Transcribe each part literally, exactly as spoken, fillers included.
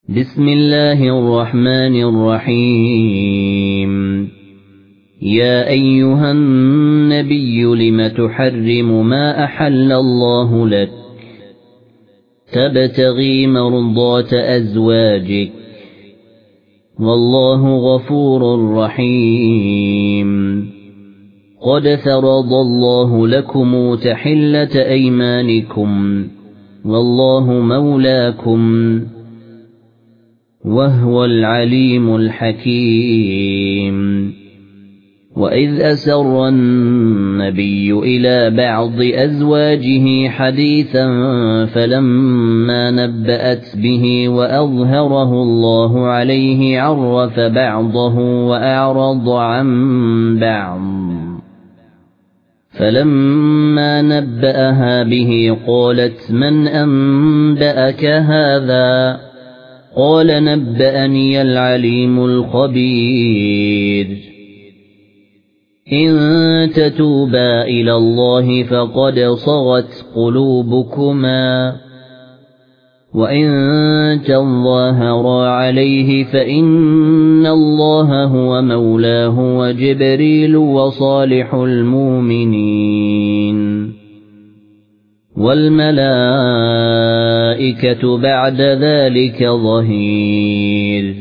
بسم الله الرحمن الرحيم يا أيها النبي لم تحرم ما أحل الله لك تبتغي مرضات أزواجك والله غفور رحيم قد فرض الله لكم تحلة أيمانكم والله مولاكم وهو العليم الحكيم وإذ أسر النبي إلى بعض أزواجه حديثا فلما نبأت به وأظهره الله عليه عرف بعضه وأعرض عن بعض فلما نبأها به قالت من أنبأك هذا قال نبأني العليم الخبير إن تتوبا إلى الله فقد صغت قلوبكما وإن تظاهرا عليه فإن الله هو مولاه وجبريل وصالح المؤمنين والملائكة بعد ذلك ظهير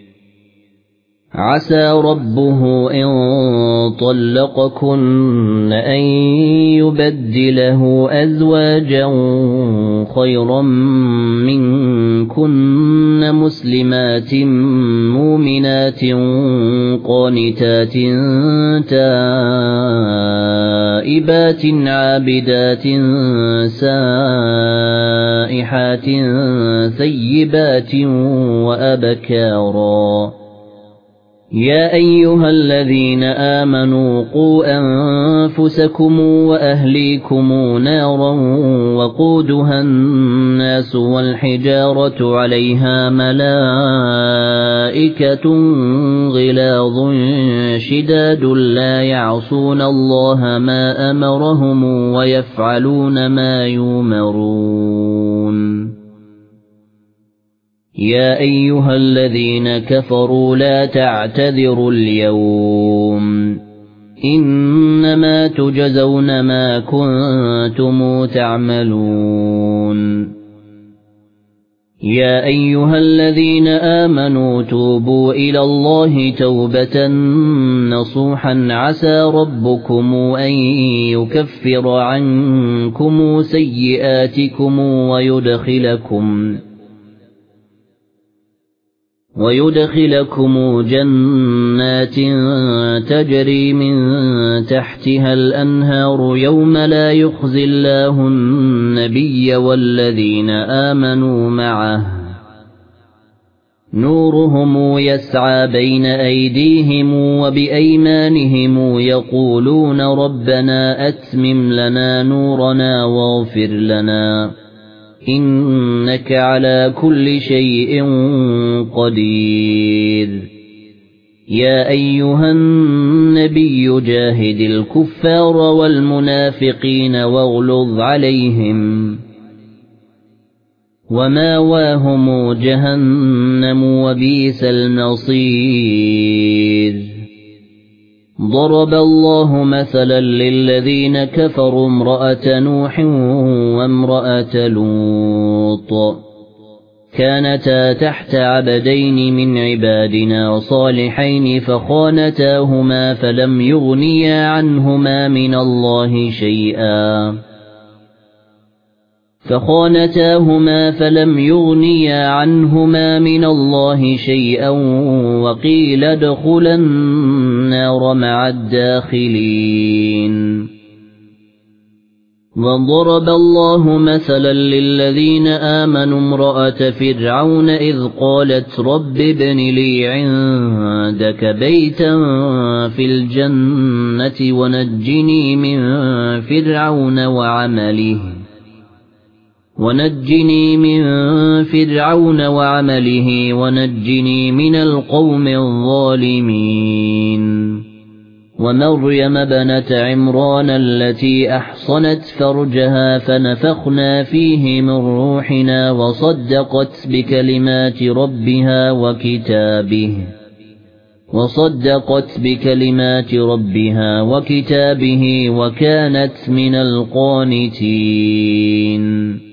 عسى ربه إن طلقكن أن يبدله أزواجا خيرا منكن مسلمات مؤمنات قانتات تائبات عابدات سائحات ثيبات وأبكارا يا أيها الذين آمنوا قوا أنفسكم وأهليكم نارا وقودها الناس والحجارة عليها ملائكة غلاظ شداد لا يعصون الله ما أمرهم ويفعلون ما يؤمرون يا أيها الذين كفروا لا تعتذروا اليوم إنما تجزون ما كنتم تعملون يا أيها الذين آمنوا توبوا إلى الله توبة نصوحا عسى ربكم أن يكفر عنكم سيئاتكم ويدخلكم ويدخلكم جنات تجري من تحتها الأنهار يوم لا يخزي الله النبي والذين آمنوا معه نورهم يسعى بين أيديهم وبأيمانهم يقولون ربنا أتمم لنا نورنا واغفر لنا إنك على كل شيء قدير يا أيها النبي جاهد الكفار والمنافقين واغلظ عليهم وماواهم جهنم وبئس المصير ضرب الله مثلا للذين كفروا امرأة نوح وامرأة لوط كانتا تحت عبدين من عبادنا صالحين فخانتاهما فلم يغنيا عنهما من الله شيئا فخانتاهما فلم يغنيا عنهما من الله شيئا وقيل ادخلا النار مع الداخلين وضرب الله مثلا للذين آمنوا امرأة فرعون إذ قالت رب ابن لي عندك بيتا في الجنة ونجني من فرعون وعمله ونجني من فرعون وعمله ونجني من القوم الظالمين ومريم بنت عمران التي أحصنت فرجها فنفخنا فيه من روحنا وصدقت بكلمات ربها وكتابه وصدقت بكلمات ربها وكتابه وكانت من القانتين